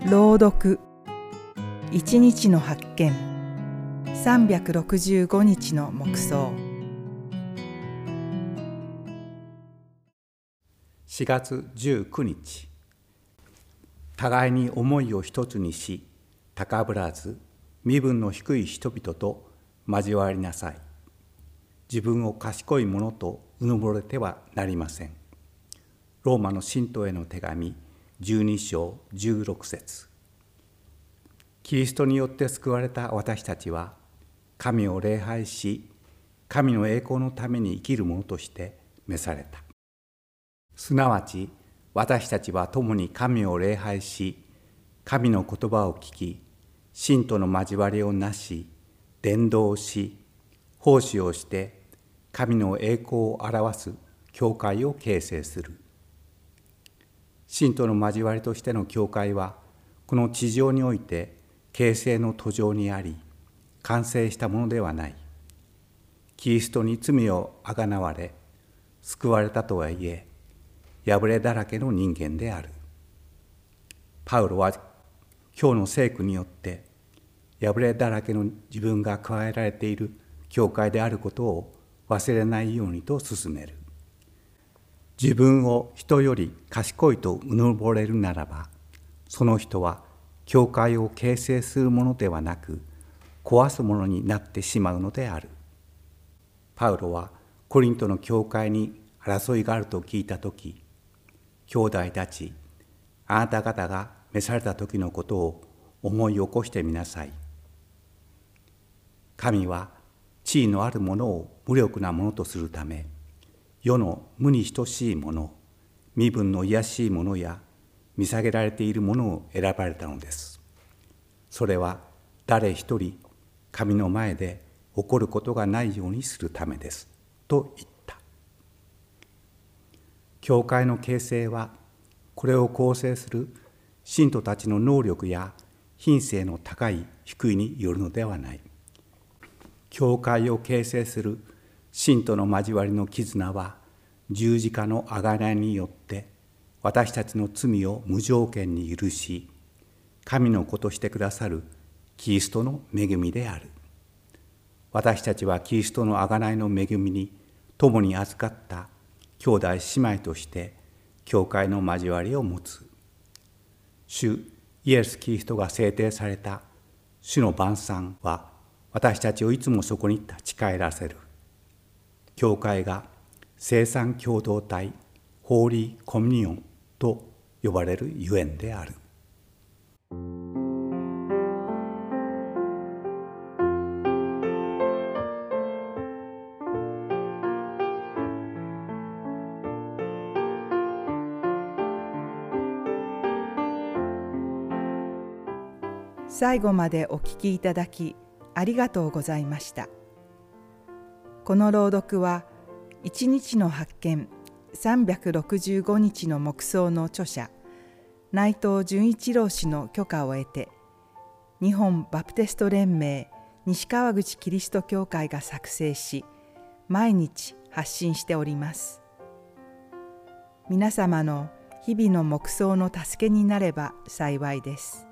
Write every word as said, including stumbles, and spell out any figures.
朗読一日の発見さんびゃくろくじゅうごにちの黙想。 しがつじゅうくにち、互いに思いを一つにし、高ぶらず身分の低い人々と交わりなさい。自分を賢いものとうぬぼれてはなりません。ローマの信徒への手紙じゅうにしょうじゅうろくせつ。キリストによって救われた私たちは、神を礼拝し、神の栄光のために生きる者として召された。すなわち、私たちは共に神を礼拝し、神の言葉を聞き、信徒の交わりをなし、伝道し、奉仕をして、神の栄光を表す教会を形成する。信徒の交わりとしての教会は、この地上において形成の途上にあり、完成したものではない。キリストに罪をあがなわれ、救われたとはいえ、破れだらけの人間である。パウロは今日の聖句によって、破れだらけの自分が加えられている教会であることを忘れないようにと勧める。自分を人より賢いとうぬぼれるならば、その人は教会を形成するものではなく、壊すものになってしまうのである。パウロはコリントの教会に争いがあると聞いたとき、兄弟たち、あなた方が召された時のことを思い起こしてみなさい。神は地位のあるものを無力なものとするため、世の無に等しいもの、身分の卑しいものや見下げられているものを選ばれたのです。それは誰一人神の前で怒ることがないようにするためです。と言った。教会の形成は、これを構成する信徒たちの能力や品性の高い低いによるのではない。教会を形成する信徒の交わりの絆は、十字架の贖いによって私たちの罪を無条件に許し、神の子としてくださるキリストの恵みである。私たちはキリストの贖いの恵みに共に預かった兄弟姉妹として教会の交わりを持つ。主イエス・キリストが制定された主の晩餐は、私たちをいつもそこに立ち返らせる。教会が聖餐共同体、ホーリーコミュニオンと呼ばれるゆえんである。 最後までお聞きいただきありがとうございました。この朗読は一日の発見さんびゃくろくじゅうごにちの黙想の著者内藤純一郎氏の許可を得て、日本バプテスト連盟西川口キリスト教会が作成し、毎日発信しております。皆様の日々の黙想の助けになれば幸いです。